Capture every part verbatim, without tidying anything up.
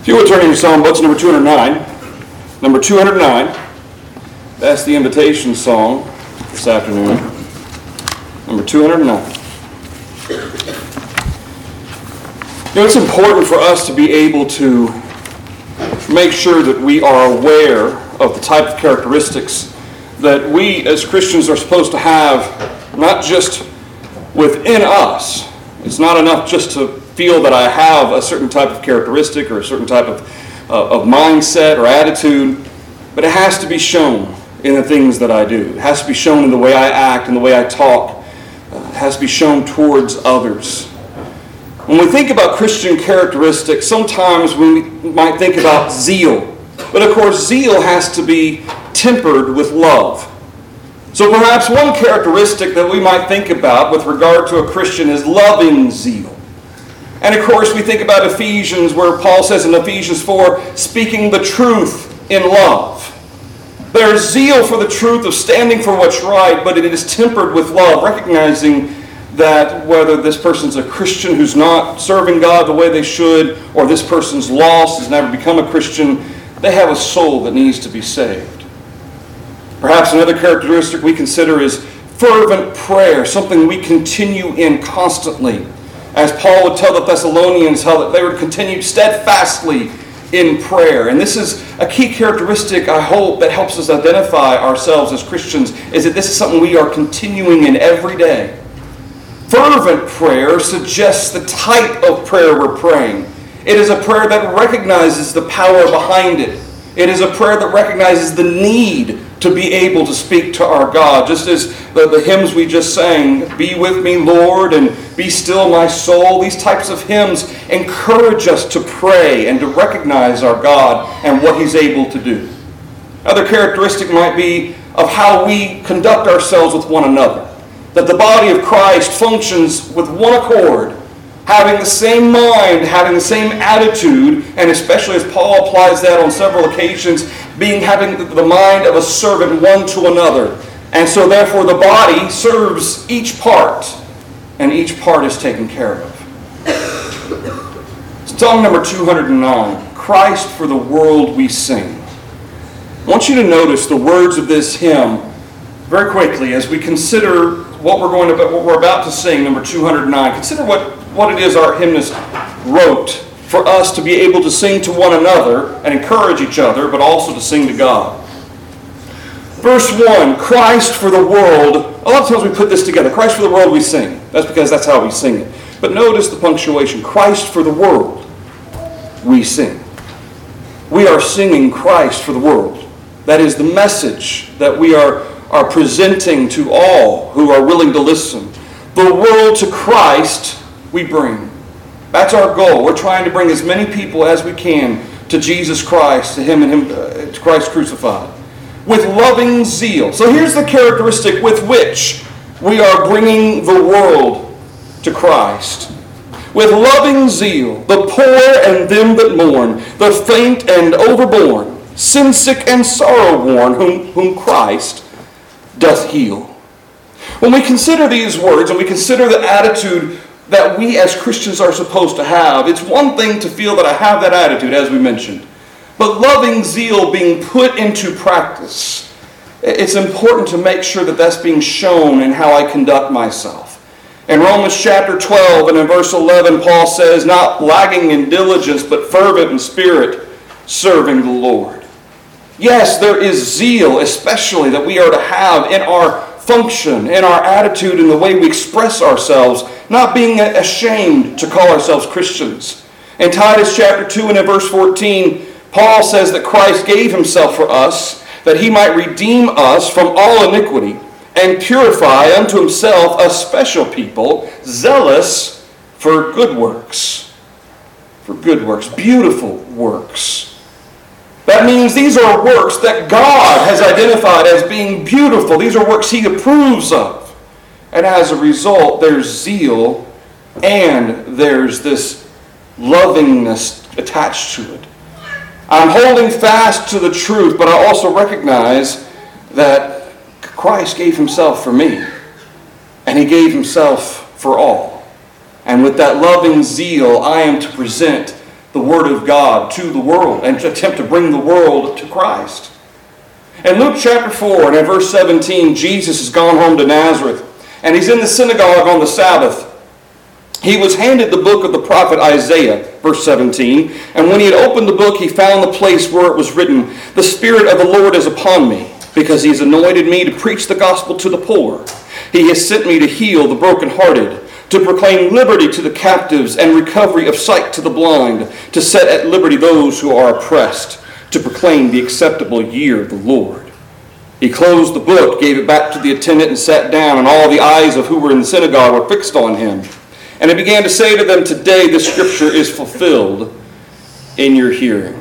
If you would turn in your psalm books, number two hundred nine. Number two hundred nine. That's the invitation song this afternoon. Number two hundred nine. You know, it's important for us to be able to make sure that we are aware of the type of characteristics that we as Christians are supposed to have, not just within us. It's not enough just to feel that I have a certain type of characteristic or a certain type of, uh, of mindset or attitude, but it has to be shown in the things that I do. It has to be shown in the way I act and the way I talk. Uh, it has to be shown towards others. When we think about Christian characteristics, sometimes we might think about zeal. But of course, zeal has to be tempered with love. So perhaps one characteristic that we might think about with regard to a Christian is loving zeal. And of course, we think about Ephesians, where Paul says in Ephesians four, speaking the truth in love. There's zeal for the truth of standing for what's right, but it is tempered with love, recognizing that whether this person's a Christian who's not serving God the way they should, or this person's lost, has never become a Christian, they have a soul that needs to be saved. Perhaps another characteristic we consider is fervent prayer, something we continue in constantly. As Paul would tell the Thessalonians how that they would continue steadfastly in prayer. And this is a key characteristic, I hope, that helps us identify ourselves as Christians, is that this is something we are continuing in every day. Fervent prayer suggests the type of prayer we're praying. It is a prayer that recognizes the power behind it. It is a prayer that recognizes the need to be able to speak to our God. Just as the, the hymns we just sang, Be With Me, Lord, and Be Still My Soul, these types of hymns encourage us to pray and to recognize our God and what He's able to do. Another characteristic might be of how we conduct ourselves with one another. That the body of Christ functions with one accord, having the same mind, having the same attitude, and especially as Paul applies that on several occasions, being having the mind of a servant one to another. And so therefore the body serves each part, and each part is taken care of. Song number two hundred nine, Christ for the World We Sing. I want you to notice the words of this hymn very quickly as we consider what we're going to, what we're about to sing, number two hundred nine. Consider what, what it is our hymnist wrote for us to be able to sing to one another and encourage each other, but also to sing to God. Verse one, Christ for the world. A lot of times we put this together. Christ for the world we sing. That's because that's how we sing it. But notice the punctuation. Christ for the world we sing. We are singing Christ for the world. That is the message that we are are presenting to all who are willing to listen. The world to Christ we bring. That's our goal. We're trying to bring as many people as we can to Jesus Christ, to Him and Him, uh, to Christ crucified, with loving zeal. So here's the characteristic with which we are bringing the world to Christ. With loving zeal, the poor and them that mourn, the faint and overborne, sin-sick and sorrow-worn, whom, whom Christ doth heal. When we consider these words and we consider the attitude that we as Christians are supposed to have, it's one thing to feel that I have that attitude, as we mentioned. But loving zeal being put into practice, it's important to make sure that that's being shown in how I conduct myself. In Romans chapter twelve and in verse eleven, Paul says, not lagging in diligence, but fervent in spirit, serving the Lord. Yes, there is zeal, especially that we are to have in our function, in our attitude, in the way we express ourselves, not being ashamed to call ourselves Christians. In Titus chapter two and in verse fourteen, Paul says that Christ gave Himself for us, that He might redeem us from all iniquity, and purify unto Himself a special people, zealous for good works. For good works, beautiful works. That means these are works that God has identified as being beautiful. These are works He approves of. And as a result, there's zeal and there's this lovingness attached to it. I'm holding fast to the truth, but I also recognize that Christ gave Himself for me. And He gave Himself for all. And with that loving zeal, I am to present the Word of God to the world and to attempt to bring the world to Christ. In Luke chapter four and in verse seventeen, Jesus has gone home to Nazareth, and he's in the synagogue on the Sabbath. He was handed the book of the prophet Isaiah, verse seventeen, and when he had opened the book, he found the place where it was written, "The Spirit of the Lord is upon me, because he has anointed me to preach the gospel to the poor. He has sent me to heal the brokenhearted, to proclaim liberty to the captives and recovery of sight to the blind, to set at liberty those who are oppressed, to proclaim the acceptable year of the Lord." He closed the book, gave it back to the attendant, and sat down, and all the eyes of who were in the synagogue were fixed on him. And he began to say to them, "Today this scripture is fulfilled in your hearing."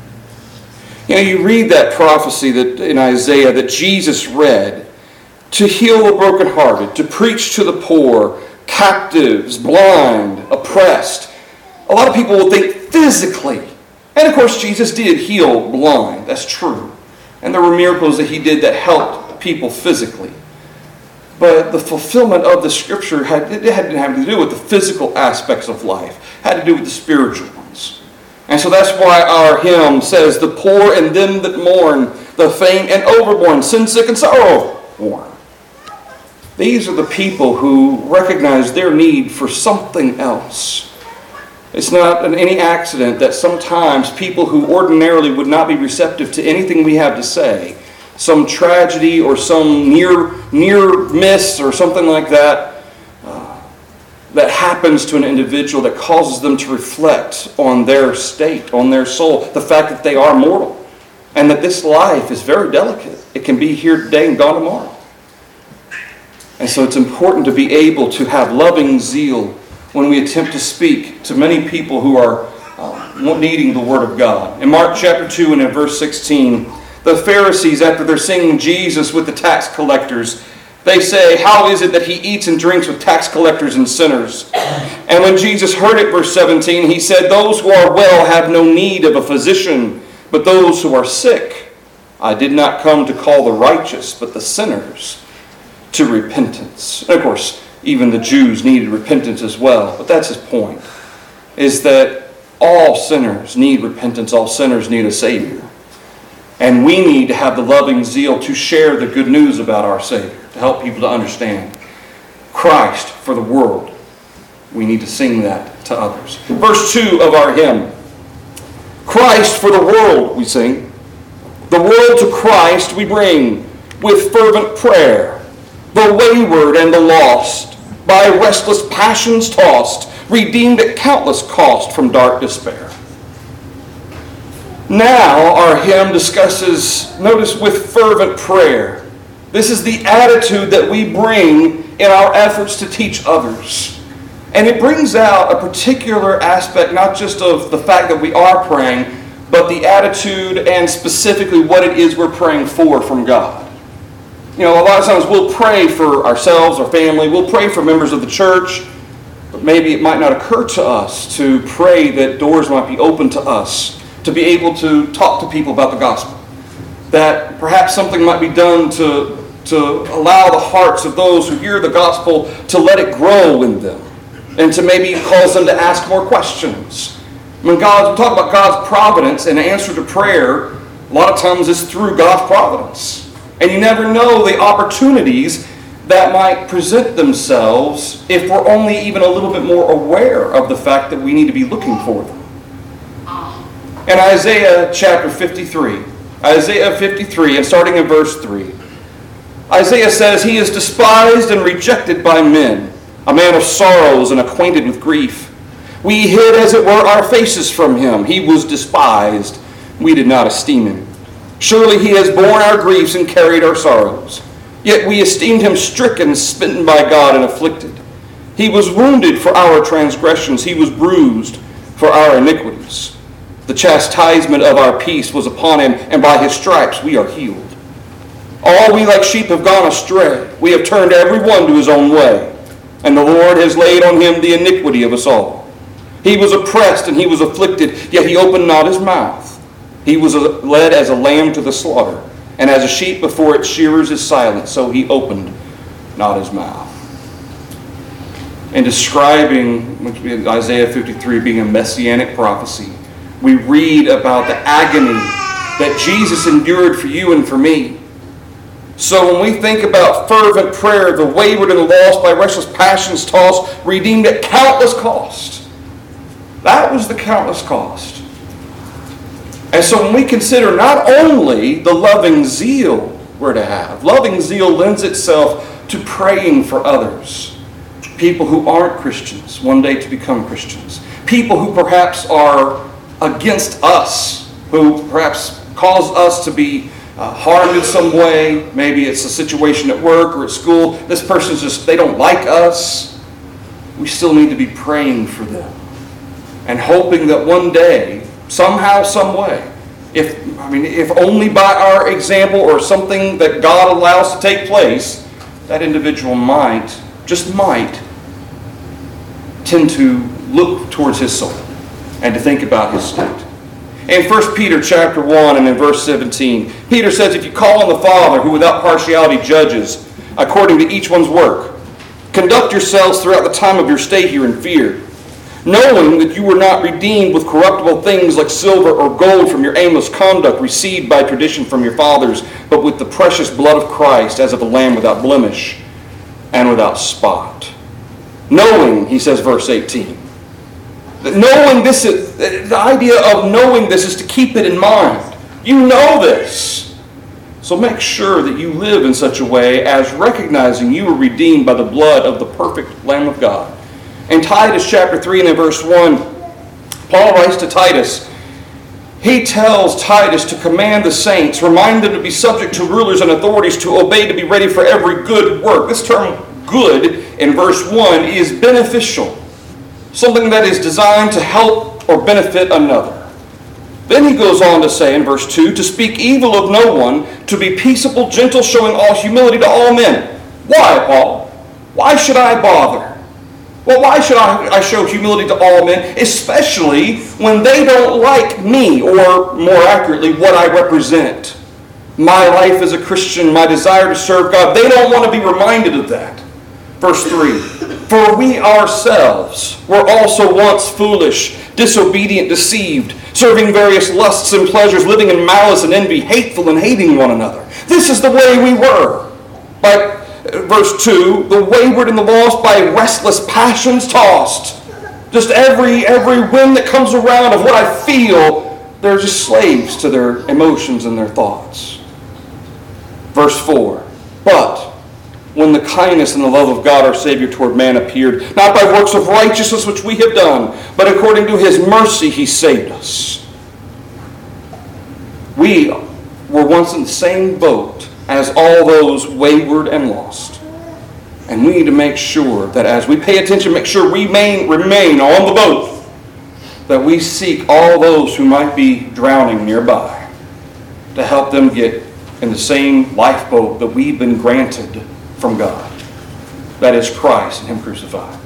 You know, you read that prophecy that in Isaiah that Jesus read, to heal the brokenhearted, to preach to the poor, captives, blind, oppressed. A lot of people will think physically. And of course, Jesus did heal blind. That's true. And there were miracles that he did that helped people physically. But the fulfillment of the scripture had, it had to have to do with the physical aspects of life. It had to do with the spiritual ones. And so that's why our hymn says, "The poor and them that mourn, the faint and overborne, sin sick and sorrow worn." These are the people who recognize their need for something else. It's not any accident that sometimes people who ordinarily would not be receptive to anything we have to say, some tragedy or some near near miss or something like that, uh, that happens to an individual that causes them to reflect on their state, on their soul, the fact that they are mortal, and that this life is very delicate. It can be here today and gone tomorrow. And so it's important to be able to have loving zeal when we attempt to speak to many people who are uh, needing the Word of God. In Mark chapter two and in verse sixteen, the Pharisees, after they're seeing Jesus with the tax collectors, they say, "How is it that he eats and drinks with tax collectors and sinners?" And when Jesus heard it, verse seventeen, he said, "Those who are well have no need of a physician, but those who are sick. I did not come to call the righteous, but the sinners to repentance." And of course, even the Jews needed repentance as well. But that's his point, is that all sinners need repentance. All sinners need a Savior. And we need to have the loving zeal to share the good news about our Savior, to help people to understand Christ for the world. We need to sing that to others. Verse two of our hymn, "Christ for the world," we sing. "The world to Christ we bring with fervent prayer. The wayward and the lost, by restless passions tossed, redeemed at countless cost from dark despair." Now our hymn discusses, notice, with fervent prayer. This is the attitude that we bring in our efforts to teach others. And it brings out a particular aspect, not just of the fact that we are praying, but the attitude and specifically what it is we're praying for from God. You know, a lot of times we'll pray for ourselves, our family, we'll pray for members of the church, but maybe it might not occur to us to pray that doors might be open to us to be able to talk to people about the gospel. That perhaps something might be done to, to allow the hearts of those who hear the gospel to let it grow in them and to maybe cause them to ask more questions. When God, we talk about God's providence and answer to prayer, a lot of times it's through God's providence. And you never know the opportunities that might present themselves if we're only even a little bit more aware of the fact that we need to be looking for them. In Isaiah chapter fifty-three, Isaiah fifty-three, and starting in verse three, Isaiah says, "He is despised and rejected by men, a man of sorrows and acquainted with grief. We hid, as it were, our faces from him. He was despised. We did not esteem him. Surely he has borne our griefs and carried our sorrows. Yet we esteemed him stricken, smitten by God, and afflicted. He was wounded for our transgressions. He was bruised for our iniquities. The chastisement of our peace was upon him, and by his stripes we are healed. All we like sheep have gone astray. We have turned every one to his own way, and the Lord has laid on him the iniquity of us all. He was oppressed and he was afflicted, yet he opened not his mouth. He was led as a lamb to the slaughter, and as a sheep before its shearers is silent, so he opened not his mouth. In describing Isaiah fifty-three being a messianic prophecy, we read about the agony that Jesus endured for you and for me. So when we think about fervent prayer, the wayward and the lost by restless passions tossed, redeemed at countless cost. That was the countless cost. And so when we consider not only the loving zeal we're to have, loving zeal lends itself to praying for others. People who aren't Christians, one day to become Christians. People who perhaps are against us, who perhaps cause us to be uh, harmed in some way. Maybe it's a situation at work or at school. This person's just, they don't like us. We still need to be praying for them and hoping that one day, somehow, some way, if I mean, if only by our example or something that God allows to take place, that individual might, just might, tend to look towards his soul and to think about his state. In First Peter chapter one and in verse seventeen, Peter says, if you call on the Father who without partiality judges according to each one's work, conduct yourselves throughout the time of your stay here in fear, knowing that you were not redeemed with corruptible things like silver or gold from your aimless conduct received by tradition from your fathers, but with the precious blood of Christ as of a lamb without blemish and without spot. Knowing, he says, verse eighteen, that knowing this is, the idea of knowing this is to keep it in mind. You know this. So make sure that you live in such a way as recognizing you were redeemed by the blood of the perfect Lamb of God. In Titus chapter three and in verse one, Paul writes to Titus, he tells Titus to command the saints, remind them to be subject to rulers and authorities, to obey, to be ready for every good work. This term good in verse one is beneficial, something that is designed to help or benefit another. Then he goes on to say in verse two, to speak evil of no one, to be peaceable, gentle, showing all humility to all men. Why, Paul? Why should I bother? Well, why should I, I show humility to all men, especially when they don't like me, or more accurately, what I represent? My life as a Christian, my desire to serve God, they don't want to be reminded of that. Verse three, for we ourselves were also once foolish, disobedient, deceived, serving various lusts and pleasures, living in malice and envy, hateful and hating one another. This is the way we were. By verse two, the wayward and the lost by restless passions tossed. Just every, every wind that comes around of what I feel, they're just slaves to their emotions and their thoughts. Verse four, but when the kindness and the love of God our Savior toward man appeared, not by works of righteousness which we have done, but according to his mercy he saved us. We were once in the same boat as all those wayward and lost. And we need to make sure that as we pay attention, make sure we remain, remain on the boat, that we seek all those who might be drowning nearby to help them get in the same lifeboat that we've been granted from God. That is Christ and him crucified.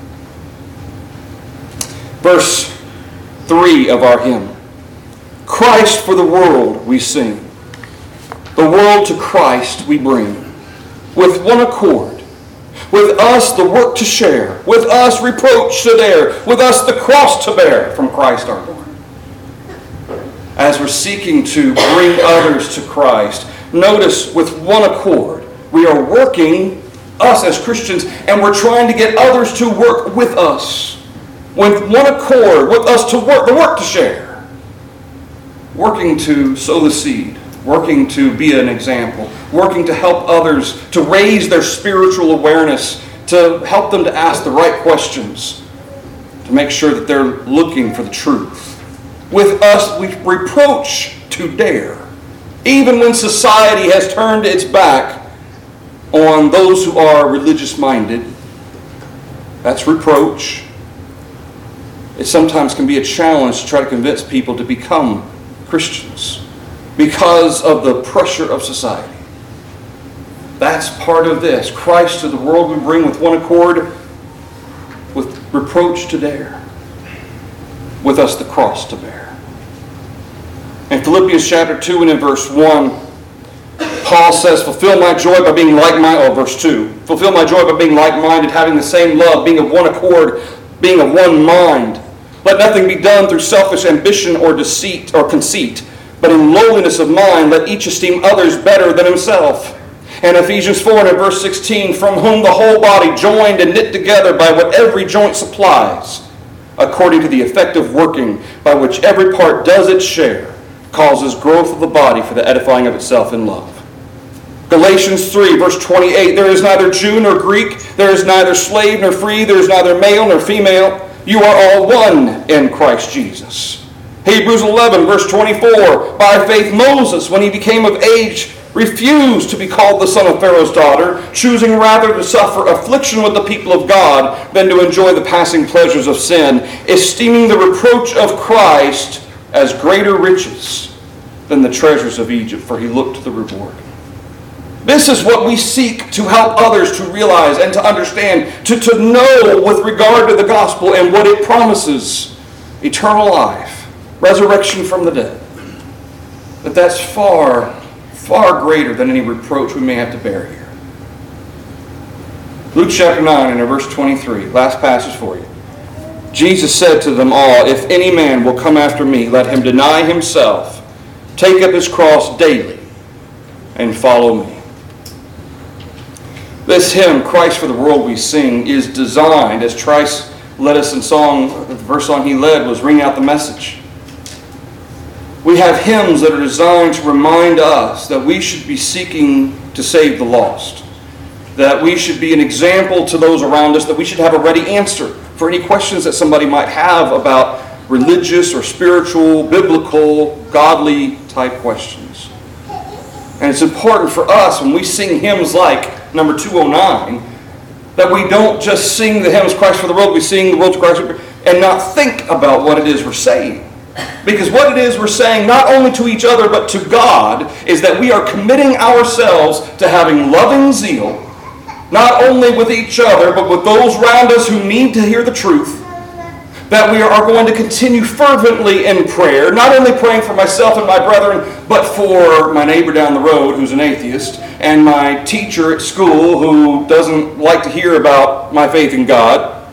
Verse three of our hymn. Christ for the world we sing. The world to Christ we bring. With one accord. With us the work to share. With us reproach to dare. With us the cross to bear from Christ our Lord. As we're seeking to bring others to Christ, notice with one accord, we are working, us as Christians, and we're trying to get others to work with us. With one accord, with us to work, the work to share. Working to sow the seed. Working to be an example. Working to help others to raise their spiritual awareness. To help them to ask the right questions. To make sure that they're looking for the truth. With us, we reproach to dare. Even when society has turned its back on those who are religious-minded, that's reproach. It sometimes can be a challenge to try to convince people to become Christians because of the pressure of society. That's part of this. Christ to the world we bring with one accord, with reproach to dare, with us the cross to bear. In Philippians chapter two and in verse one, Paul says, fulfill my joy by being like-minded, oh, verse two, fulfill my joy by being like-minded, having the same love, being of one accord, being of one mind. Let nothing be done through selfish ambition or deceit or conceit, but in lowliness of mind let each esteem others better than himself. And Ephesians four and verse sixteen, from whom the whole body, joined and knit together by what every joint supplies, according to the effective working by which every part does its share, causes growth of the body for the edifying of itself in love. Galatians three, verse twenty-eight, there is neither Jew nor Greek, there is neither slave nor free, there is neither male nor female. You are all one in Christ Jesus. Hebrews eleven, verse twenty-four, by faith Moses, when he became of age, refused to be called the son of Pharaoh's daughter, choosing rather to suffer affliction with the people of God than to enjoy the passing pleasures of sin, esteeming the reproach of Christ as greater riches than the treasures of Egypt, for he looked to the reward. This is what we seek to help others to realize and to understand, to, to know with regard to the gospel and what it promises. Eternal life, resurrection from the dead. But that's far, far greater than any reproach we may have to bear here. Luke chapter nine and verse twenty-three, last passage for you. Jesus said to them all, if any man will come after me, let him deny himself, take up his cross daily, and follow me. This hymn, Christ for the World We Sing, is designed, as Trice led us in song, the verse song he led was Ring Out the Message. We have hymns that are designed to remind us that we should be seeking to save the lost, that we should be an example to those around us, that we should have a ready answer for any questions that somebody might have about religious or spiritual, biblical, godly type questions. And it's important for us when we sing hymns like number two oh nine, that we don't just sing the hymns Christ for the World, we sing the world to Christ and not think about what it is we're saying. Because what it is we're saying, not only to each other but to God, is that we are committing ourselves to having loving zeal, not only with each other but with those around us who need to hear the truth. That we are going to continue fervently in prayer, not only praying for myself and my brethren, but for my neighbor down the road who's an atheist, and my teacher at school who doesn't like to hear about my faith in God.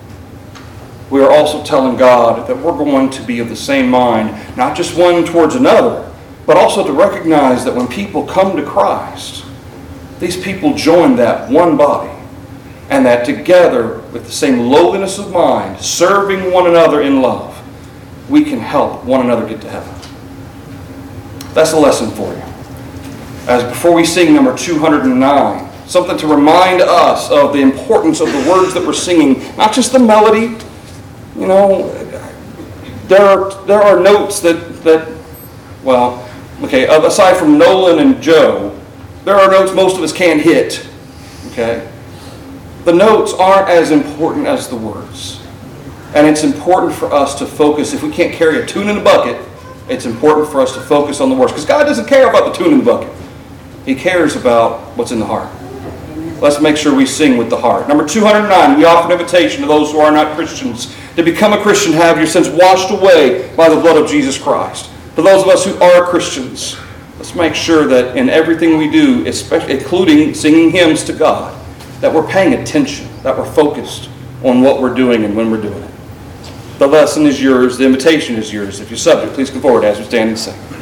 We are also telling God that we're going to be of the same mind, not just one towards another, but also to recognize that when people come to Christ, these people join that one body. And that together, with the same lowliness of mind, serving one another in love, we can help one another get to heaven. That's a lesson for you. As before we sing number two hundred nine, something to remind us of the importance of the words that we're singing, not just the melody. You know, there are, there are notes that, that, well, okay, aside from Nolan and Joe, there are notes most of us can't hit, okay? The notes aren't as important as the words. And it's important for us to focus. If we can't carry a tune in the bucket, it's important for us to focus on the words. Because God doesn't care about the tune in the bucket. He cares about what's in the heart. Let's make sure we sing with the heart. Number two hundred nine, we offer an invitation to those who are not Christians to become a Christian, have your sins washed away by the blood of Jesus Christ. For those of us who are Christians, let's make sure that in everything we do, especially including singing hymns to God, that we're paying attention, that we're focused on what we're doing and when we're doing it. The lesson is yours. The invitation is yours. If you're subject, please come forward as we stand and sing.